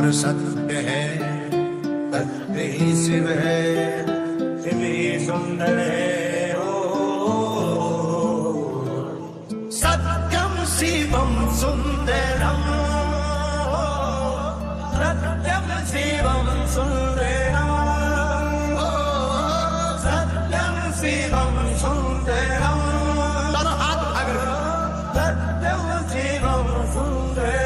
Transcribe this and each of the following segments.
और सत्य है, सत्य ही शिव है, शिव ही सुंदर है। सत्यम शिवम सुंदरम, सत्यम शिवम सुंदरम, सत्यम शिवम सुंदरम। दोनों हाथ अगर सत्यम शिवम सुंदरम।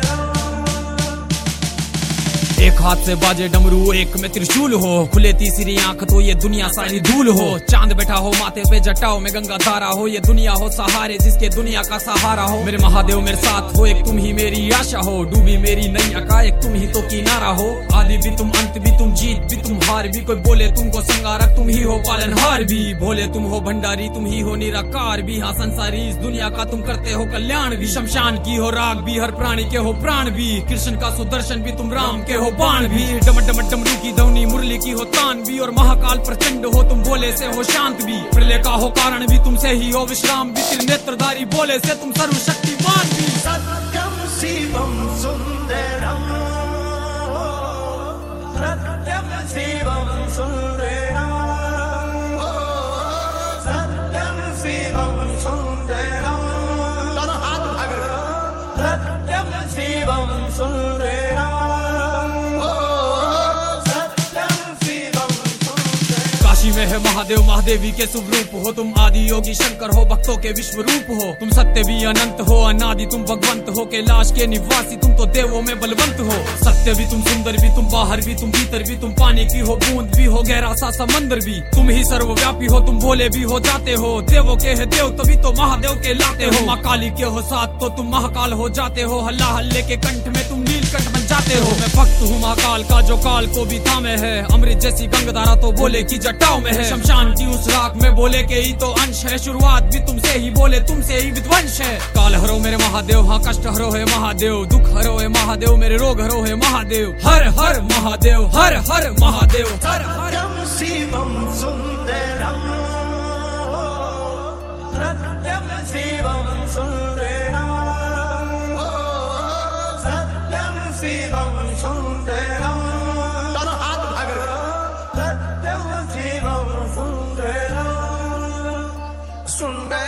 एक हाथ से बाजे डमरू, एक में त्रिशूल हो, खुले तीसरी आंख तो ये दुनिया सारी धूल हो। चांद बैठा हो माथे पे, जटाओं में गंगा धारा हो, ये दुनिया हो सहारे जिसके दुनिया का सहारा हो। मेरे महादेव मेरे साथ हो, एक तुम ही मेरी आशा हो, डूबी मेरी नैया का एक तुम ही तो किनारा हो। आदि भी तुम, अंत भी तुम, जीत भी तुम, हार भी। कोई बोले तुमको संगारक, तुम ही हो पालनहार भी। भोले तुम हो भंडारी, तुम ही हो निराकार भी। हाँ संसारी इस दुनिया का तुम करते हो कल्याण भी। शमशान की हो राग भी, हर प्राणी के हो प्राण भी। कृष्ण का सुदर्शन भी तुम, राम के हो बाण भी। डम डम डमरू की धवनी, मुरली की हो तान भी। और महाकाल प्रचंड हो तुम, भोले से हो शांत भी। प्रलय का हो कारण भी, तुमसे ही हो विश्राम भी। त्रिनेत्रधारी भोले से तुम सर्वशक्तिमान भी। सत्यम शिवम सुंदरम, सत्यम शिवम सुंदरम, सत्यम शिवम सुंदरम। दोनों हाथ अगर सत्यम शिवम सुंदरम, काशी में है महादेव, महादेवी के शुभ रूप हो तुम। आदि योगी शंकर हो, भक्तों के विश्व रूप हो तुम। सत्य भी अनंत हो, अनादि तुम भगवंत हो। कैलाश के निवासी तुम तो देवों में बलवंत हो। सत्य भी तुम, सुंदर भी तुम, बाहर भी तुम, भीतर भी तुम। पानी की हो बूंद भी हो, गहरा सा समंदर भी। तुम ही सर्वव्यापी हो तुम, भोले भी हो जाते हो। देवों के है देव, तभी तो महादेव के लाते हो। माँ काली के हो साथ तो तुम महाकाल हो जाते हो। हल्ला हल्ले के कंठ में तुम नीलकंठ बन जाते हो। मैं भक्त हूँ महाकाल का, जो काल को भी थामे है। अमृत जैसी गंगाधारा तो भोले की जटाओं में है। शमशान की उस राख में भोले के ही तो अंश है। शुरुआत भी तुमसे ही, भोले तुमसे ही विध्वंस है। काल हरो मेरे महादेव, हाँ कष्ट हरो है महादेव। दुख हरो है महादेव, मेरे रोग हरो है महादेव। हर हर महादेव, हर हर महादेव, हर हर शिवम सुंदरम, सत्यम शिवम सुंदरम, सत्यम शिवम सुंदरम। दोनों हाथ अगर सत्यम शिवम सुंदरम, सुंदर